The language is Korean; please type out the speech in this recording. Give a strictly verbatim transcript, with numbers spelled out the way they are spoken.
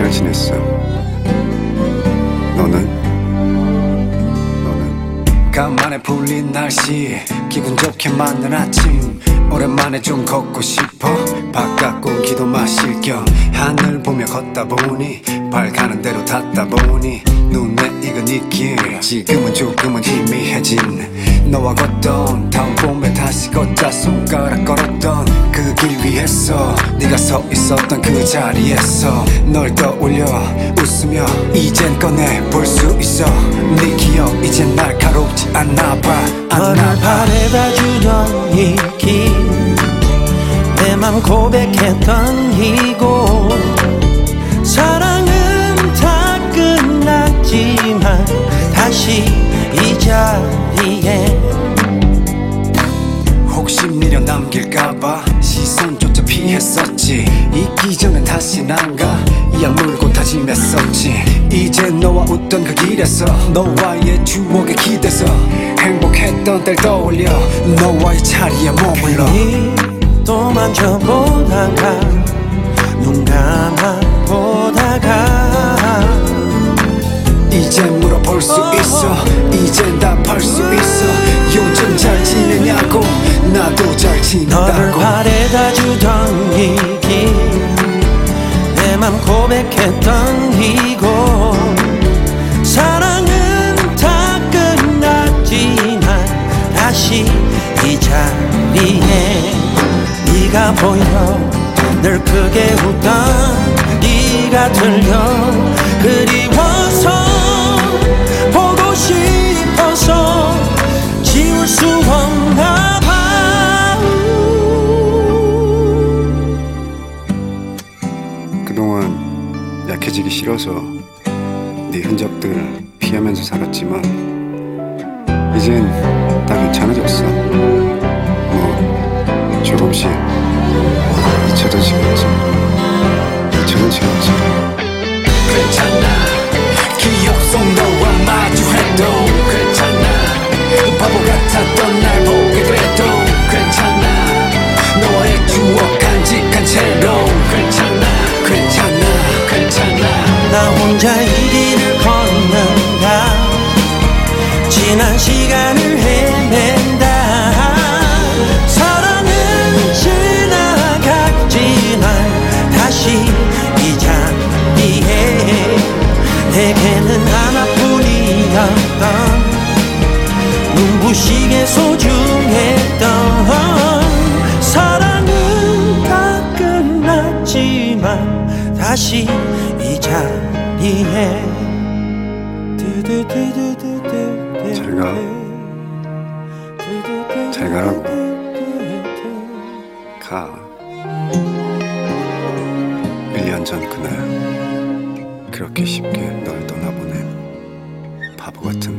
잘 지냈어. 너는? 너는? 간만에 풀린 날씨, 기분 좋게 맞는 아침. 오랜만에 좀 걷고 싶어. 바깥 공기도 마실 겸 하늘 보며 걷다 보니 발 가는 대로 닿다 보니 눈에 익은 이 길, 지금은 조금은 희미해진 너와 걷던 다음 봄에 다시 걷자 손가락 걸었던 그 길 위에서 네가 서 있었던 그 자리에서 널 떠올려 웃으며 이젠 꺼내 볼 수 있어. 네 기억 이젠 날카롭지 않나봐. 너를 바래다 주던 이 길, 내 맘 고백했던 이곳, 사랑은 다 끝났지만 다시 이 자리에 혹시 미련 남길까봐 시선조차 피했었지. 잊기 전엔 다시 난가 이 약물고 다짐했었지. 이제 너와 웃던 그 길에서 너와의 추억에 기대서 행복했던 때를 떠올려 너와의 자리에 머물러. 또 만져보다가 눈 감아보다가 이젠 물어볼 수 있어. 이젠 답할 수 있어. 요즘 잘 지내냐고 나도 잘 너를 지낸다고. 바래다 주던 이 길, 내 맘 고백했던 이곳, 사랑은 다 끝났지만 다시 이 자리에 네가 보여 늘 크게 웃던 네가 들려 그리워서 보고 싶어서 지울 수 없나 봐. 그동안 약해지기 싫어서 네 흔적들 피하면서 살았지만 이젠 나 괜찮아졌어. 뭐 조금씩 잊혀지겠지. 잊혀지겠지. 괜찮아. 기억 속 너와 마주해도 괜찮아. 바보 같았던 날 보게 돼도 괜찮아. 너와의 추억 간직한 채로 괜찮아. 괜찮아. 괜찮아. 나 혼자 이 길을 걷는다. 지난 시간을 헤맨다. 사랑은 지나갔지만 다시 이 자리에 내게는 하나뿐이었던 눈부시게 소중했던 사랑은 다 끝났지만 다시 이 자리에 잘 가. 잘 가라고. 가. 일 년 전 그날 그렇게 쉽게 널 떠나보낸 바보 같은